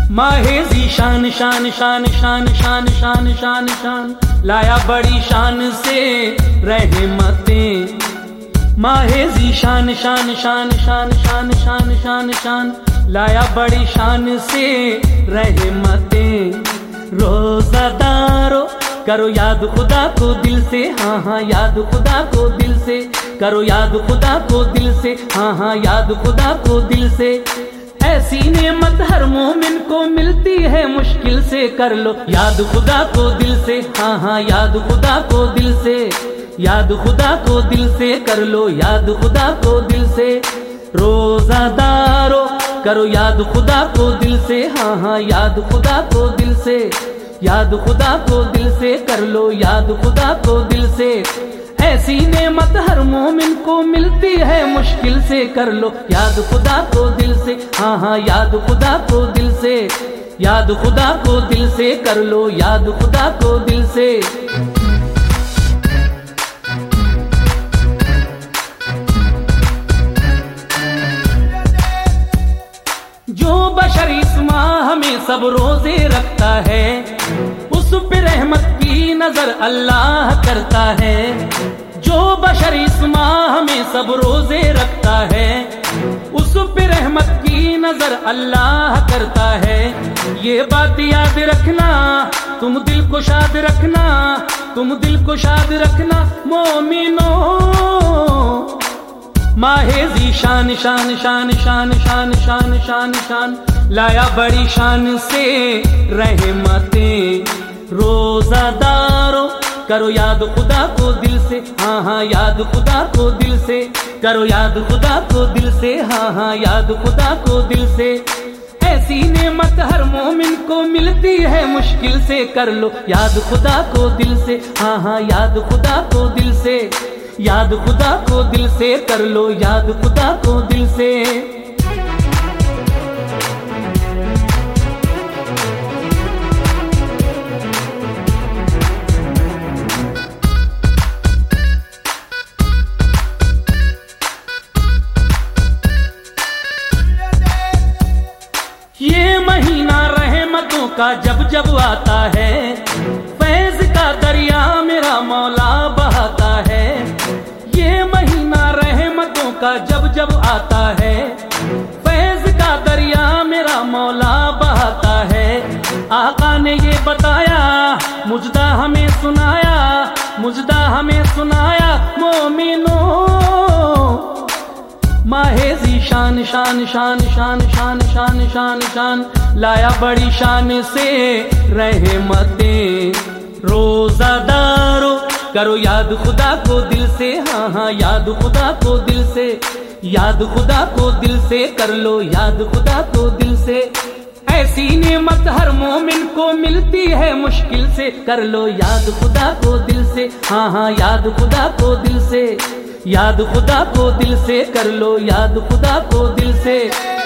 माहे जी शान शान शान शान शान शान शान शान लाया बड़ी शान से रहमतें। माहे जी शान शान शान शान शान शान शान शान लाया बड़ी शान से रहमतें। रोज़ादारो करो याद खुदा को दिल से, हाँ हाँ याद खुदा को दिल से। करो याद खुदा को दिल से, हाँ हाँ याद खुदा को दिल से। ऐसी नेमत हर मोमिन को मिलती है मुश्किल से, कर लो याद खुदा को दिल से, हाँ हाँ याद खुदा को दिल से। याद खुदा को दिल से कर लो याद खुदा को दिल से। रोज़ादारो करो याद खुदा को दिल से, हाँ हाँ याद खुदा को दिल से। याद खुदा को दिल से कर लो याद खुदा को दिल से। ऐसी नेमत हर मोमिन को मिलती है मुश्किल से, कर लो याद खुदा को दिल से, हाँ हाँ याद खुदा को दिल से। याद खुदा को दिल से कर लो याद खुदा को दिल से। जो बशर इस माह में सब रोजे रखता है, उस पे रहमत की नजर अल्लाह करता है। जो बशर इस माह में सब रोजे रखता है, उस पे रहमत की नजर अल्लाह करता है। ये बात याद रखना, तुम दिल को शाद रखना, तुम दिल को शाद रखना मोमिनो। माहे जी शान शान शान शान शान शान शान शान लाया बड़ी शान से रहमतें। रोज़ादारो करो याद खुदा को दिल से, हाँ हाँ याद खुदा को दिल से। करो याद खुदा को दिल से, हाँ हाँ याद खुदा को दिल से। ऐसी नेमत हर मोमिन को मिलती है मुश्किल से, कर लो याद खुदा को दिल से, हाँ हाँ याद खुदा को दिल से। याद खुदा को दिल से कर लो याद खुदा को दिल से। ये महीना रहमतों का जब जब आता है, फैज का दरिया मेरा मौला बहाता है। ये महीना रहमतों का जब जब आता है, फैज का दरिया मेरा मौला बहाता है। आका ने ये बताया, मुजदा हमें सुनाया, मुजदा हमें सुनाया मोमिनो। माहे जी शान शान शान शान शान शान शान शान लाया बड़ी शान से रहमतें। रोज़ादारो करो याद खुदा को दिल से, हाँ हाँ याद खुदा को दिल से। याद खुदा को दिल से कर लो याद खुदा को दिल से। ऐसी नेमत हर मोमिन को मिलती है मुश्किल से, कर लो याद खुदा को दिल से, हाँ हाँ याद खुदा को दिल से। याद खुदा को दिल से कर लो याद खुदा को दिल से।